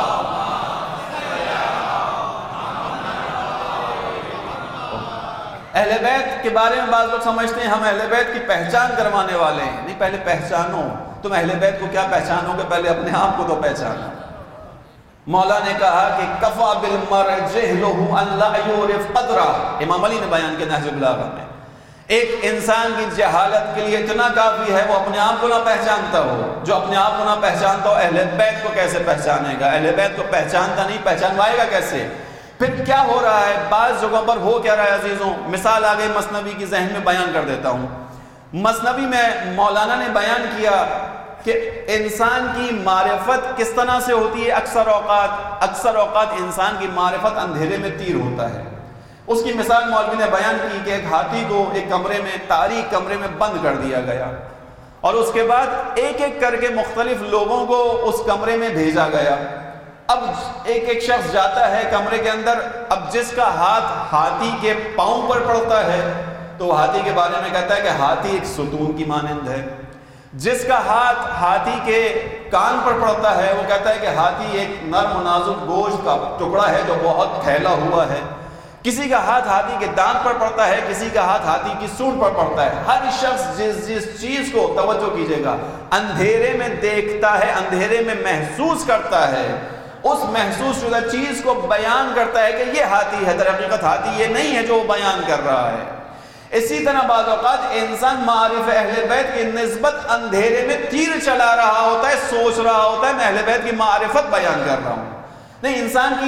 اہل بیت کے بارے میں بعض لوگ سمجھتے ہیں ہم اہل بیت کی پہچان کروانے والے ہیں۔ نہیں، پہلے پہچانو، تم اہل بیت کو کیا پہچانو گے؟ پہلے اپنے آپ کو تو پہچانو۔ مولا نے کہا کہ کفا بالمرء جہلہ ان لا یعرف قدرہ، امام علی نے بیان کیا نہج البلاغہ میں، ایک انسان کی جہالت کے لیے اتنا کافی ہے وہ اپنے آپ کو نہ پہچانتا ہو۔ جو اپنے آپ کو نہ پہچانتا ہو اہل بیت کو کیسے پہچانے گا؟ اہل بیت کو پہچانتا نہیں، پہچانوائے گا کیسے؟ پھر کیا ہو رہا ہے بعض جگہوں پر؟ ہو کیا رہا ہے عزیزوں؟ مثال آ گئی مثنوی کی، ذہن میں بیان کر دیتا ہوں۔ مثنوی میں مولانا نے بیان کیا کہ انسان کی معرفت کس طرح سے ہوتی ہے۔ اکثر اوقات انسان کی معرفت اندھیرے میں تیر ہوتا ہے۔ اس کی مثال مولوی نے بیان کی کہ ایک ہاتھی کو ایک کمرے میں، تاریک کمرے میں بند کر دیا گیا، اور اس کے بعد ایک ایک کر کے مختلف لوگوں کو اس کمرے میں بھیجا گیا۔ اب ایک شخص جاتا ہے کمرے کے اندر، اب جس کا ہاتھ ہاتھی کے پاؤں پر پڑتا ہے تو ہاتھی کے بارے میں کہتا ہے کہ ہاتھی ایک ستون کی مانند ہے۔ جس کا ہاتھ ہاتھی کے کان پر پڑتا ہے وہ کہتا ہے کہ ہاتھی ایک نرم و نازک گوشت کا ٹکڑا ہے جو بہت پھیلا ہوا ہے۔ کسی کا ہاتھ ہاتھی کے دانت پر پڑتا ہے، کسی کا ہاتھ ہاتھی کی سونڈ پر پڑتا ہے۔ ہر شخص جس چیز کو، توجہ کیجیے گا، اندھیرے میں دیکھتا ہے، اندھیرے میں محسوس کرتا ہے، اس محسوس شدہ چیز کو بیان کرتا ہے کہ یہ ہاتھی ہے، در حقیقت ہاتھی یہ نہیں ہے جو وہ بیان کر رہا ہے۔ اسی طرح بعض اوقات انسان معارف اہل بیت کی نسبت اندھیرے میں تیر چلا رہا ہوتا ہے، سوچ رہا ہوتا ہے میں اہل بیت کی معرفت بیان کر رہا ہوں۔ نہیں، انسان کی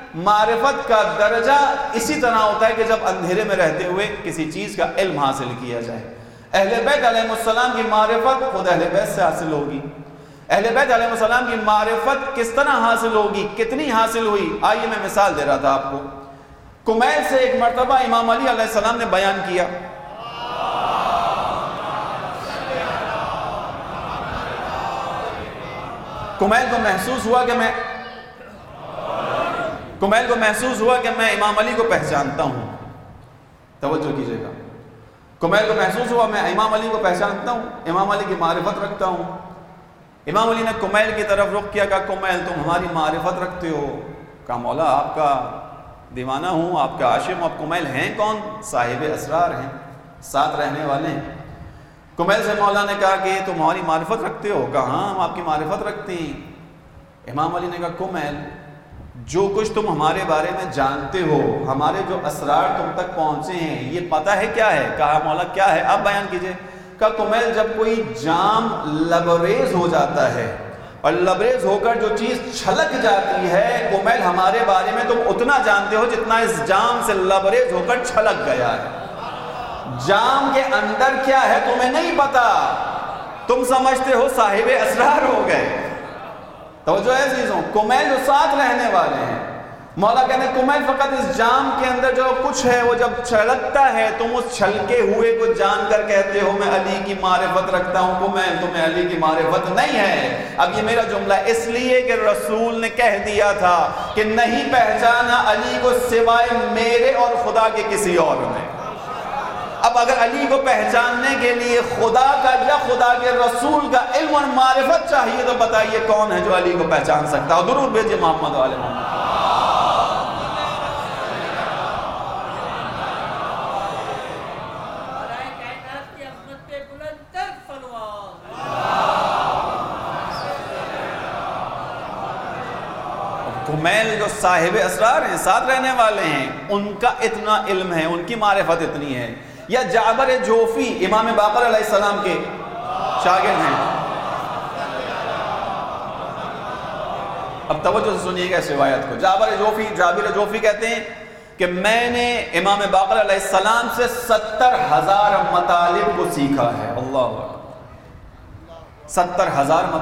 معرفت کا درجہ اسی طرح ہوتا ہے کہ جب اندھیرے میں رہتے ہوئے کسی چیز کا علم حاصل کیا جائے. اہل بیت علیہ السلام کی معرفت خود اہل بیت سے حاصل ہوگی. اہل بیت علیہ السلام کی معرفت کس طرح حاصل ہوگی, کتنی حاصل ہوئی؟ آئیے میں مثال دے رہا تھا آپ کو. کمیل سے ایک مرتبہ امام علی علیہ السلام نے بیان کیا. کمیل کو محسوس ہوا کہ میں امام علی کو پہچانتا ہوں. توجہ کیجئے گا. کمیل کو محسوس ہوا میں امام علی کو پہچانتا ہوں, امام علی کی معرفت رکھتا ہوں. امام علی نے کمیل کی طرف رخ کیا, کہا کمیل تم ہماری معرفت رکھتے ہو؟ کہا مولا آپ کا دیوانہ ہوں, آپ کا عاشق ہوں. اب کمیل ہیں کون؟ صاحب اسرار ہیں, ساتھ رہنے والے ہیں. کمیل سے مولا نے کہا کہ تم ہماری معرفت رکھتے ہو؟ کہا ہاں ہم آپ کی معرفت رکھتے ہیں. امام علی نے کہا کمیل جو کچھ تم ہمارے بارے میں جانتے ہو, ہمارے جو اسرار تم تک پہنچے ہیں, یہ پتہ ہے کیا ہے؟ کہا مولا کیا ہے, آپ بیان کیجئے. کہا کمیل جب کوئی جام لبریز ہو جاتا ہے اور لبریز ہو کر جو چیز چھلک جاتی ہے, کمیل ہمارے بارے میں تم اتنا جانتے ہو جتنا اس جام سے لبریز ہو کر چھلک گیا ہے. جام کے اندر کیا ہے تمہیں نہیں پتا, تم سمجھتے ہو صاحب اسرار ہو گئے. توجہ ہے عزیزوں, کمیل جو ساتھ رہنے والے ہیں, مولا کہتے ہیں کمیل فقط اس جام کے اندر جو کچھ ہے وہ جب چھلکتا ہے تم اس چھلکے ہوئے کو جان کر کہتے ہو میں علی کی معرفت رکھتا ہوں. کمیل تمہیں علی کی معرفت نہیں ہے. اب یہ میرا جملہ اس لیے کہ رسول نے کہہ دیا تھا کہ نہیں پہچانا علی کو سوائے میرے اور خدا کے کسی اور نے. اب اگر علی کو پہچاننے کے لیے خدا کا یا خدا کے رسول کا علم اور معرفت چاہیے تو بتائیے کون ہے جو علی کو پہچان سکتا ہے؟ درود بھیجئے محمد والے محمد. کمیل جو صاحب اسرار ہیں, ساتھ رہنے والے ہیں, ان کا اتنا علم ہے, ان کی معرفت اتنی ہے. یا جابر جوفی امام باقر علیہ السلام کے شاگرد ہیں. اب توجہ سے سنیے گا اس روایت کو. جابر جوفی کہتے ہیں کہ میں نے امام باقر علیہ السلام سے 70,000 مطالب کو سیکھا ہے. اللہ اکبر, 70,000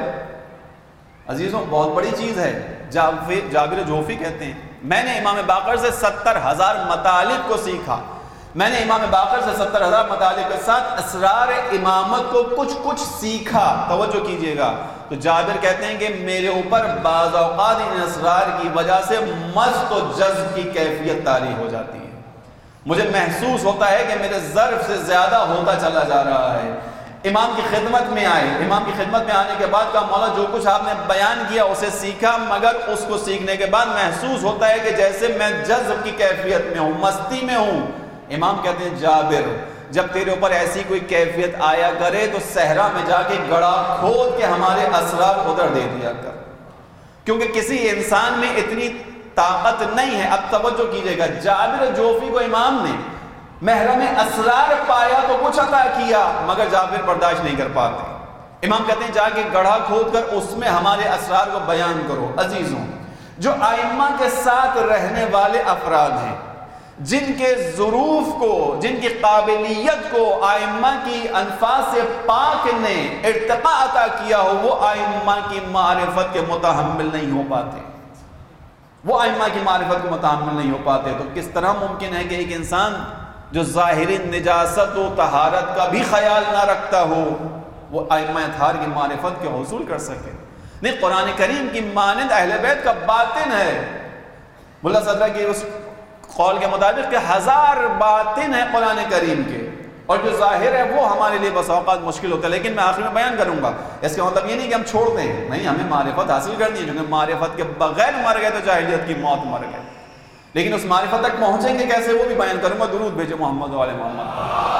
مطالب عزیزوں بہت بڑی چیز ہے. جابر جوفی کہتے ہیں میں نے امام باقر سے 70,000 مطالب کو سیکھا. میں نے امام باقر سے 70,000 مطالب کے ساتھ اسرار امامت کو کچھ سیکھا. توجہ کیجئے گا. تو جابر کہتے ہیں کہ میرے اوپر بعض اوقات ان اسرار کی وجہ سے مست و جذب کی کیفیت طاری ہو جاتی ہے. مجھے محسوس ہوتا ہے کہ میرے ظرف سے زیادہ ہوتا چلا جا رہا ہے. امام کی خدمت میں آئے, امام کی خدمت میں آنے کے بعد کہا مولا جو کچھ آپ نے بیان کیا اسے سیکھا, مگر اس کو سیکھنے کے بعد محسوس ہوتا ہے کہ جیسے میں جذب کی کیفیت میں ہوں, مستی میں ہوں. امام کہتے ہیں جابر جب تیرے اوپر ایسی کوئی کیفیت آیا کرے تو صحرا میں جا کے گڑھا کھود کے ہمارے اسرار ادھر دے دیا کر, کیونکہ کسی انسان میں اتنی طاقت نہیں ہے. اب توجہ کیجئے گا, جابر جوفی کو امام نے محرم اسرار پایا تو کچھ عطا کیا, مگر جابر برداشت نہیں کر پاتے. امام کہتے ہیں جا کے گڑھا کھود کر اس میں ہمارے اسرار کو بیان کرو. عزیزوں جو ائمہ کے ساتھ رہنے والے افراد ہیں, جن کے ظروف کو, جن کی قابلیت کو ائمہ کی انفاس سے پاک نے ارتقاء عطا کیا ہو, وہ ائمہ کی معرفت کے متحمل نہیں ہو پاتے. وہ ائمہ کی معرفت کو متحمل نہیں ہو پاتے. تو کس طرح ممکن ہے کہ ایک انسان جو ظاہری نجاست و طہارت کا بھی خیال نہ رکھتا ہو وہ ائمہ اطہار کی معرفت کے حصول کر سکے؟ نہیں, قرآن کریم کی مانند اہل بیت کا باطن ہے. ملا صدرہ کی اس قول کے مطابق کہ 1000 باطن ہیں قرآن کریم کے, اور جو ظاہر ہے وہ ہمارے لیے بس اوقات مشکل ہوتا ہے. لیکن میں آخر میں بیان کروں گا, اس کا مطلب یہ نہیں کہ ہم چھوڑ دیں, نہیں, ہمیں معرفت حاصل کرنی ہے, کیونکہ معرفت کے بغیر مر گئے تو جاہلیت کی موت مر گئے. لیکن اس معرفت تک پہنچیں گے کیسے وہ بھی بیان کروں گا. درود بھیجو محمد والے محمد.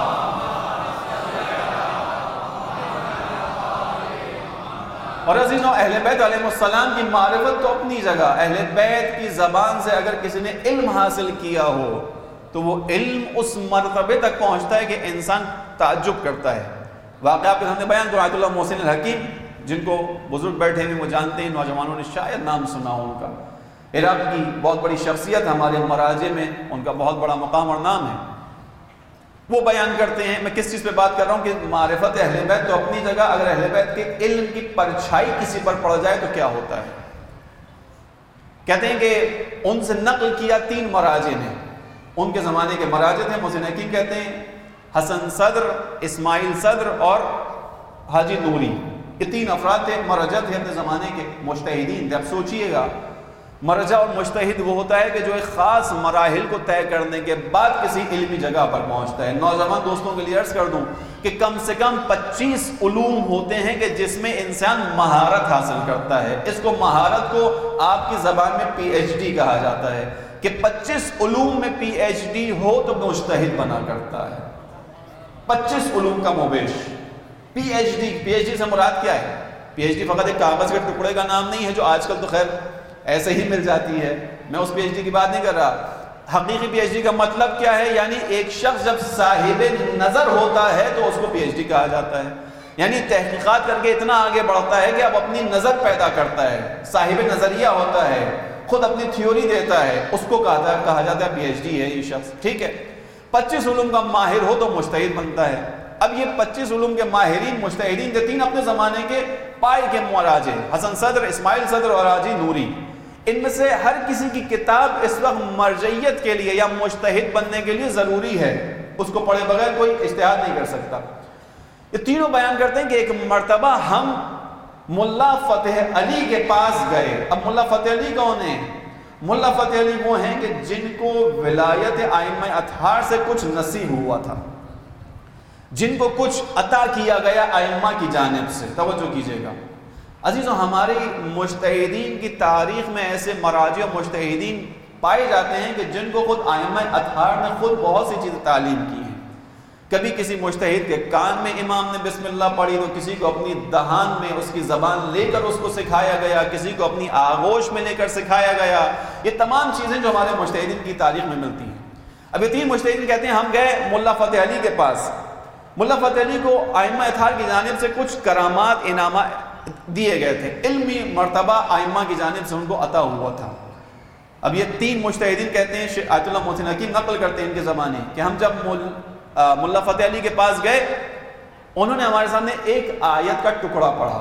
اور عزیزوں اہل بیت علیہ السلام کی معرفت تو اپنی جگہ, اہل بیت کی زبان سے اگر کسی نے علم حاصل کیا ہو تو وہ علم اس مرتبے تک پہنچتا ہے کہ انسان تعجب کرتا ہے. واقعہ آپ کے سامنے بیان کرو. آیت اللہ محسن الحکیم, جن کو بزرگ بیٹھے ہیں وہ جانتے ہیں, نوجوانوں نے شاید نام سنا ہو ان کا. عراق کی بہت بڑی شخصیت ہمارے مراجع میں، ان کا بہت بڑا مقام اور نام ہے. وہ بیان کرتے ہیں، میں کس چیز پہ بات کر رہا ہوں کہ معرفت اہل بیت تو اپنی جگہ، اگر اہل بیت کے علم کی پرچھائی کسی پر پڑ جائے تو کیا ہوتا ہے. کہتے ہیں کہ ان سے نقل کیا 3 مراجع نے، ان کے زمانے کے مراجع تھے. محسن حکیم کہتے ہیں حسن صدر، اسماعیل صدر اور حاجی نوری، یہ 3 افراد تھے، مرجع تھے اپنے زمانے کے، مجتہدین تھے. اب سوچئے گا مرجع اور مجتہد وہ ہوتا ہے کہ جو ایک خاص مراحل کو طے کرنے کے بعد کسی علمی جگہ پر پہنچتا ہے. نوجوان دوستوں کے لیے عرض کر دوں کہ کم سے کم 25 علوم ہوتے ہیں کہ جس میں انسان مہارت حاصل کرتا ہے. اس کو مہارت کو آپ کی زبان میں پی ایچ ڈی کہا جاتا ہے کہ 25 علوم میں پی ایچ ڈی ہو تو مجتہد بنا کرتا ہے. 25 علوم کا موبیش. پی ایچ ڈی سے مراد کیا ہے؟ پی ایچ ڈی فقط ایک کاغذ کے ٹکڑے کا نام نہیں ہے جو آج کل تو خیر ایسے ہی مل جاتی ہے. میں اس پی ایچ ڈی کی بات نہیں کر رہا. حقیقی پی ایچ ڈی کا مطلب کیا ہے؟ یعنی ایک شخص جب صاحب نظر ہوتا ہے تو اس کو پی ایچ ڈی کہا جاتا ہے. یعنی تحقیقات کر کے اتنا آگے بڑھتا ہے کہ اب اپنی نظر پیدا کرتا ہے، صاحب نظریہ ہوتا ہے، خود اپنی تھیوری دیتا ہے، اس کو کہا جاتا ہے پی ایچ ڈی ہے یہ شخص. ٹھیک ہے، 25 علوم کا ماہر ہو تو مجتہد بنتا ہے. اب یہ 25 علوم کے ماہرین مجتہدین تھے، 3 اپنے زمانے کے پائے کے مراجع، حسن صدر، اسماعیل صدر اور حاجی نوری. ان میں سے ہر کسی کی کتاب اس وقت مرجعیت کے لیے یا مجتہد بننے کے لیے ضروری ہے، اس کو پڑھے بغیر کوئی اجتہاد نہیں کر سکتا. یہ تینوں بیان کرتے ہیں کہ ایک مرتبہ ہم ملا فتح علی کے پاس گئے. اب ملا فتح علی کون ہیں؟ ملا فتح علی وہ ہیں کہ جن کو ولایت ائمہ اطہار سے کچھ نصیب ہوا تھا، جن کو کچھ عطا کیا گیا ائمہ کی جانب سے. توجہ کیجئے گا عزیزوں، ہماری مجتہدین کی تاریخ میں ایسے مراجع و مجتہدین پائے جاتے ہیں کہ جن کو خود ائمہ اطہار نے خود بہت سی چیزیں تعلیم کی ہیں. کبھی کسی مجتہد کے کان میں امام نے بسم اللہ پڑھی تو کسی کو اپنی دہان میں اس کی زبان لے کر اس کو سکھایا گیا، کسی کو اپنی آغوش میں لے کر سکھایا گیا. یہ تمام چیزیں جو ہمارے مجتہدین کی تاریخ میں ملتی ہیں. اب یہ 3 مجتہدین کہتے ہیں ہم گئے ملا فتح علی کے پاس. ملا فتح علی کو ائمہ اطہار کی جانب سے کچھ کرامات، انعامات دیے گئے تھے، علمی مرتبہ ائمہ کی جانب سے ان کو عطا ہوا تھا. اب یہ 3 مجتہدین کہتے ہیں، آیت اللہ محسن حکیم نقل کرتے ہیں ان کے زمانے کہ ہم جب ملا فتح علی کے پاس گئے، انہوں نے ہمارے سامنے ایک آیت کا ٹکڑا پڑھا،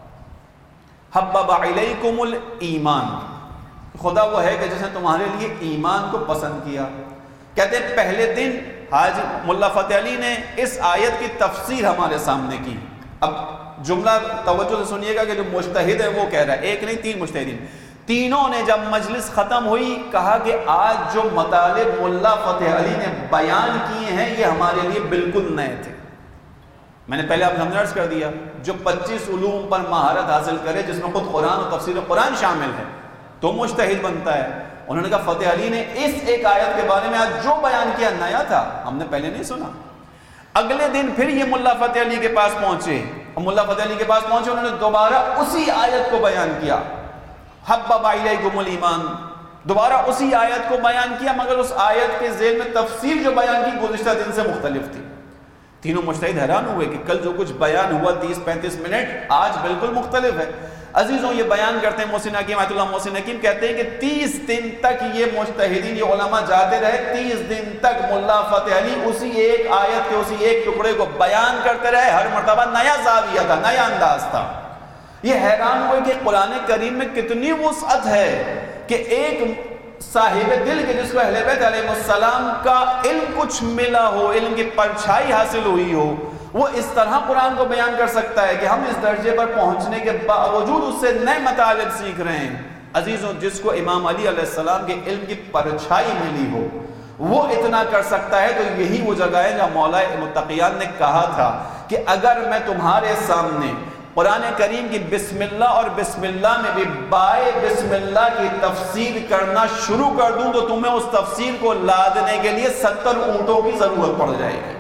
حبب الیکم الایمان، خدا وہ ہے کہ جس نے تمہارے لیے ایمان کو پسند کیا. کہتے ہیں پہلے دن حاجی ملا فتح علی نے اس آیت کی تفسیر ہمارے سامنے کی. اب جملہ توجہ سے سنیے گا کہ جو مجتہد ہے وہ کہہ رہا ہے، ایک نہیں 3 مجتہدین. تینوں نے جب مجلس ختم ہوئی کہا کہ آج جو مطالب ملا فتح علی نے بیان کیے ہیں یہ ہمارے لیے بالکل نئے تھے. میں نے پہلے آپ کو عرض کر دیا جو 25 علوم پر مہارت حاصل کرے جس میں خود قرآن اور تفسیر قرآن شامل ہے تو مجتہد بنتا ہے. انہوں نے کہا فتح علی نے اس ایک آیت کے بارے میں آج جو بیان کیا نیا تھا، ہم نے پہلے نہیں سنا. اگلے دن پھر یہ ملا فتح علی کے پاس پہنچے، ملا فتح علی کے پاس پہنچے، انہوں نے دوبارہ اسی آیت کو بیان کیا، حبب الیکم الایمان، دوبارہ اسی آیت کو بیان کیا، مگر اس آیت کے ذیل میں تفسیر جو بیان کی گزشتہ دن سے مختلف تھی. تینوں مجتہد حیران ہوئے کہ کل جو کچھ بیان ہوا 30-35 منٹ آج بالکل مختلف ہے. عزیزوں یہ بیان کرتے ہیں محسن حکیم، آیت اللہ محسن حکیم کہتے ہیں کہ 30 دن تک یہ مجتہدین، یہ علماء جاتے رہے، 30 دن تک ملا فتح علی اسی ایک آیت کے اسی ایک ٹکڑے کو بیان کرتے رہے. ہر مرتبہ نیا زاویہ تھا، نیا انداز تھا. یہ حیران ہوئے کہ قرآن کریم میں کتنی وسعت ہے کہ ایک صاحب دل کے جس کو اہل بیت علیہ السلام کا علم کچھ ملا ہو، علم کی پرچھائی حاصل ہوئی ہو، وہ اس طرح قرآن کو بیان کر سکتا ہے کہ ہم اس درجے پر پہنچنے کے باوجود اس سے نئے مطالب سیکھ رہے ہیں. عزیزوں جس کو امام علی علیہ السلام کے علم کی پرچھائی ملی ہو وہ اتنا کر سکتا ہے. تو یہی وہ جگہ ہے جہاں مولا متقیان نے کہا تھا کہ اگر میں تمہارے سامنے قرآن کریم کی بسم اللہ اور بسم اللہ میں بھی بائے بسم اللہ کی تفسیر کرنا شروع کر دوں تو تمہیں اس تفسیر کو لادنے کے لیے 70 اونٹوں کی ضرورت پڑ جائے گی.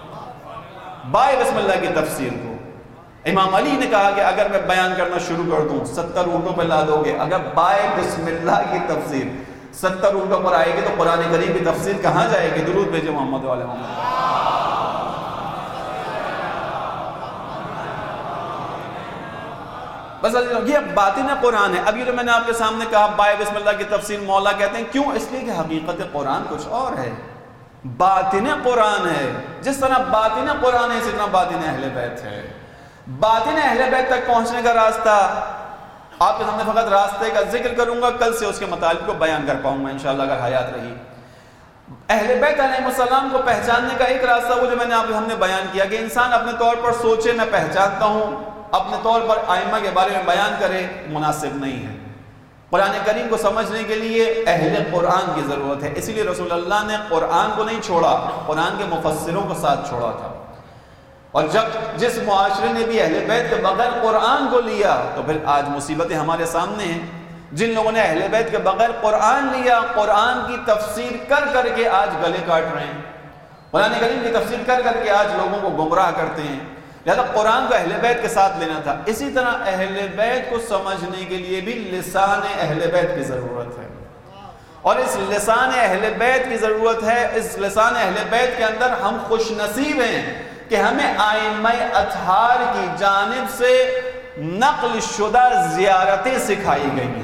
بائے بسم اللہ کی تفسیر کو امام علی نے کہا کہ اگر میں بیان کرنا شروع کر دوں 70 اونٹوں پہ لادو گے. اگر بائے بسم اللہ کی تفسیر 70 اونٹوں پر آئے گی تو قرآن کریم کی تفسیر کہاں جائے گی؟ درود بھیجے محمد علیہ محمد. بس یہ باطن قرآن ہے. اب یہ جو میں نے آپ کے سامنے کہا بائے بسم اللہ کی تفسیر مولا کہتے ہیں، کیوں؟ اس لیے کہ حقیقت قرآن کچھ اور ہے، باطن قرآن ہے. جس طرح باطن قرآن ہے اسی طرح باطن اہل بیت ہے. باطن اہل بیت تک پہنچنے کا راستہ آپ کے سامنے فقط راستے کا ذکر کروں گا، کل سے اس کے مطالب کو بیان کر پاؤں گا انشاءاللہ اگر حیات رہی. اہل بیت علیہ السلام کو پہچاننے کا ایک راستہ وہ جو میں نے آپ ہم نے بیان کیا کہ انسان اپنے طور پر سوچے میں پہچانتا ہوں، اپنے طور پر ائمہ کے بارے میں بیان کرے، مناسب نہیں ہے. قرآن کریم کو سمجھنے کے لیے اہل قرآن کی ضرورت ہے. اسی لیے رسول اللہ نے قرآن کو نہیں چھوڑا، قرآن کے مفسروں کو ساتھ چھوڑا تھا. اور جس معاشرے نے بھی اہل بیت کے بغیر قرآن کو لیا تو پھر آج مصیبتیں ہمارے سامنے ہیں. جن لوگوں نے اہل بیت کے بغیر قرآن لیا، قرآن کی تفسیر کر کر کے آج گلے کاٹ رہے ہیں، قرآن کریم کی تفسیر کر کر کے آج لوگوں کو گمراہ کرتے ہیں. لہذا قرآن کو اہل بیت کے ساتھ لینا تھا. اسی طرح اہل بیت کو سمجھنے کے لیے بھی لسان اہل بیت کی ضرورت ہے، اور اس لسان اہل بیت کی ضرورت ہے. اس لسان اہل بیت کے اندر ہم خوش نصیب ہیں کہ ہمیں ائمہ اطہار کی جانب سے نقل شدہ زیارتیں سکھائی گئی ہیں.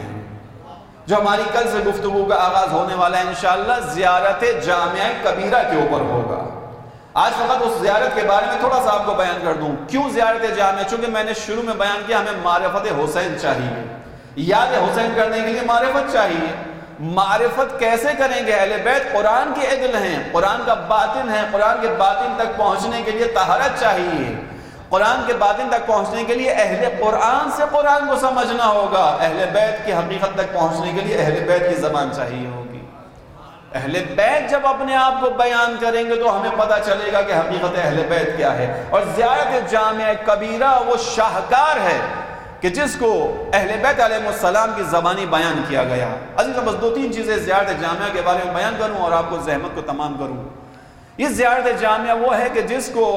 جو ہماری کل سے گفتگو کا آغاز ہونے والا ہے انشاءاللہ زیارت جامعہ کبیرہ کے اوپر ہوگا. آج فقط اس زیارت کے بارے میں تھوڑا سا آپ کو بیان کر دوں. کیوں زیارت جامعہ؟ چونکہ میں نے شروع میں بیان کیا ہمیں معرفت حسین چاہیے، یاد حسین کرنے کے لیے معرفت چاہیے. معرفت کیسے کریں گے؟ اہل بیت قرآن کے عدل ہیں، قرآن کا باطن ہے. قرآن کے باطن تک پہنچنے کے لیے طہارت چاہیے. قرآن کے باطن تک پہنچنے کے لیے اہل قرآن سے قرآن کو سمجھنا ہوگا. اہل بیت کی حقیقت تک پہنچنے کے لیے اہل بیت کی زبان چاہیے ہوگی. اہل بیت جب اپنے آپ کو بیان کریں گے تو ہمیں پتہ چلے گا کہ حقیقت اہل بیت کیا ہے. اور زیارت جامعہ کبیرہ وہ شاہکار ہے کہ جس کو اہل بیت علیہ السلام کی زبانی بیان کیا گیا. عزیز بس 2-3 چیزیں زیارت جامعہ کے بارے میں بیان کروں اور آپ کو زحمت کو تمام کروں. یہ زیارت جامعہ وہ ہے کہ جس کو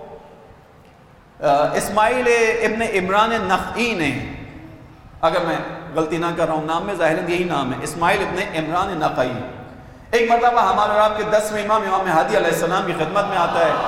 اسماعیل ابن عمران نخعی نے، اگر میں غلطی نہ کر رہا ہوں نام میں، ظاہراً یہی نام ہے، اسماعیل ابن عمران نخعی، ایک مرتبہ ہمارے اور آپ کے 10ویں امام مہدی علیہ السلام کی خدمت میں آتا ہے.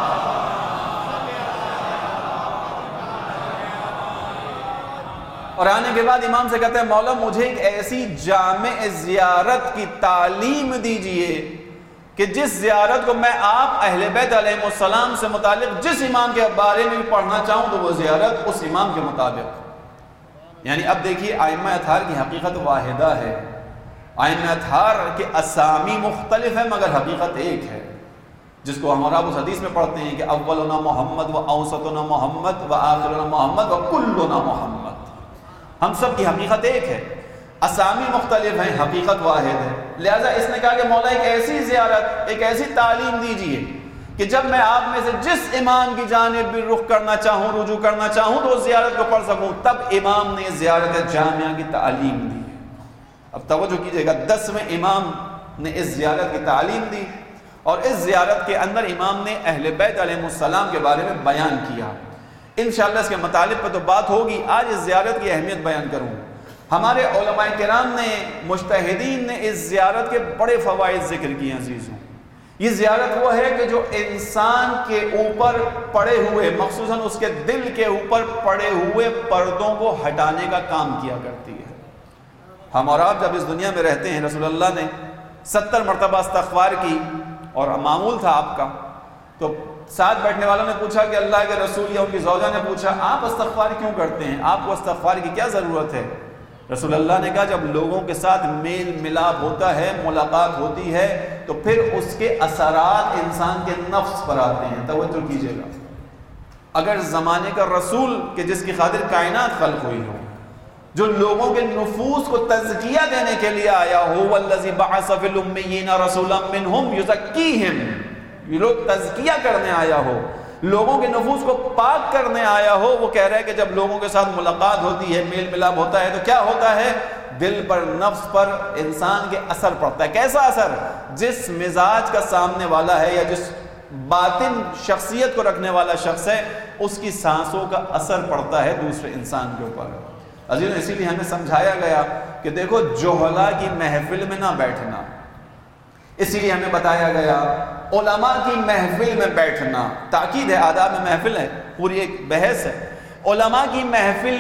اور آنے کے بعد امام سے کہتا ہے مولا مجھے ایک ایسی جامع زیارت کی تعلیم دیجئے کہ جس زیارت کو میں آپ اہل بیت علیہ السلام سے متعلق جس امام کے بارے میں بھی پڑھنا چاہوں تو وہ زیارت اس امام کے مطابق. یعنی اب دیکھیے ائمہ اطہار کی حقیقت واحدہ ہے. ائمہ اطہار کے اسامی مختلف ہیں مگر حقیقت ایک ہے، جس کو ہم اور آپ اس حدیث میں پڑھتے ہیں کہ اولنا محمد و اوسطنا محمد و آخرنا محمد و کلنا محمد. ہم سب کی حقیقت ایک ہے، اسامی مختلف ہیں، حقیقت واحد ہے. لہذا اس نے کہا کہ مولا ایک ایسی زیارت، ایک ایسی تعلیم دیجئے کہ جب میں آپ میں سے جس امام کی جانب بھی رخ کرنا چاہوں، رجوع کرنا چاہوں تو اس زیارت کو پڑھ سکوں. تب امام نے زیارت جامعہ کی تعلیم دی. اب توجہ کیجئے گا، 10ویں امام نے اس زیارت کی تعلیم دی اور اس زیارت کے اندر امام نے اہل بیت علیہ السلام کے بارے میں بیان کیا. انشاءاللہ اس کے مطالب پر تو بات ہوگی. آج اس زیارت کی اہمیت بیان کروں. ہمارے علماء کرام نے، مجتہدین نے اس زیارت کے بڑے فوائد ذکر کیے. عزیزوں، یہ زیارت وہ ہے کہ جو انسان کے اوپر پڑے ہوئے، مخصوصاً اس کے دل کے اوپر پڑے ہوئے پردوں کو ہٹانے کا کام کیا کرتی ہے. ہم اور آپ جب اس دنیا میں رہتے ہیں، رسول اللہ نے 70 مرتبہ استغفار کی اور معمول تھا آپ کا، تو ساتھ بیٹھنے والوں نے پوچھا کہ اللہ کے رسول، یا ان کی زوجہ نے پوچھا آپ استغفار کیوں کرتے ہیں، آپ کو استغفار کی کیا ضرورت ہے؟ رسول اللہ نے کہا جب لوگوں کے ساتھ میل ملاپ ہوتا ہے، ملاقات ہوتی ہے، تو پھر اس کے اثرات انسان کے نفس پر آتے ہیں. توجہ کیجیے گا، اگر زمانے کا رسول کہ جس کی خاطر کائنات خلق ہوئی ہو، جو لوگوں کے نفوس کو تزکیہ دینے کے لیے آیا ہو، والذی بعث فی الامیین رسولا منہم یزکیہم، یہ لوگ تزکیہ کرنے آیا ہو، لوگوں کے نفوس کو پاک کرنے آیا ہو، وہ کہہ رہے ہیں کہ جب لوگوں کے ساتھ ملاقات ہوتی ہے، میل ملاپ ہوتا ہے، تو کیا ہوتا ہے؟ دل پر، نفس پر انسان کے اثر پڑتا ہے. کیسا اثر؟ جس مزاج کا سامنے والا ہے یا جس باطن شخصیت کو رکھنے والا شخص ہے، اس کی سانسوں کا اثر پڑتا ہے دوسرے انسان کے اوپر. عزیز، اسی لیے ہمیں سمجھایا گیا کہ دیکھو جوہلا کی محفل میں نہ بیٹھنا. اسی لیے ہمیں بتایا گیا علماء کی محفل میں بیٹھنا. تاکید ہے، آداب میں محفل ہے، پوری ایک بحث ہے. علماء کی محفل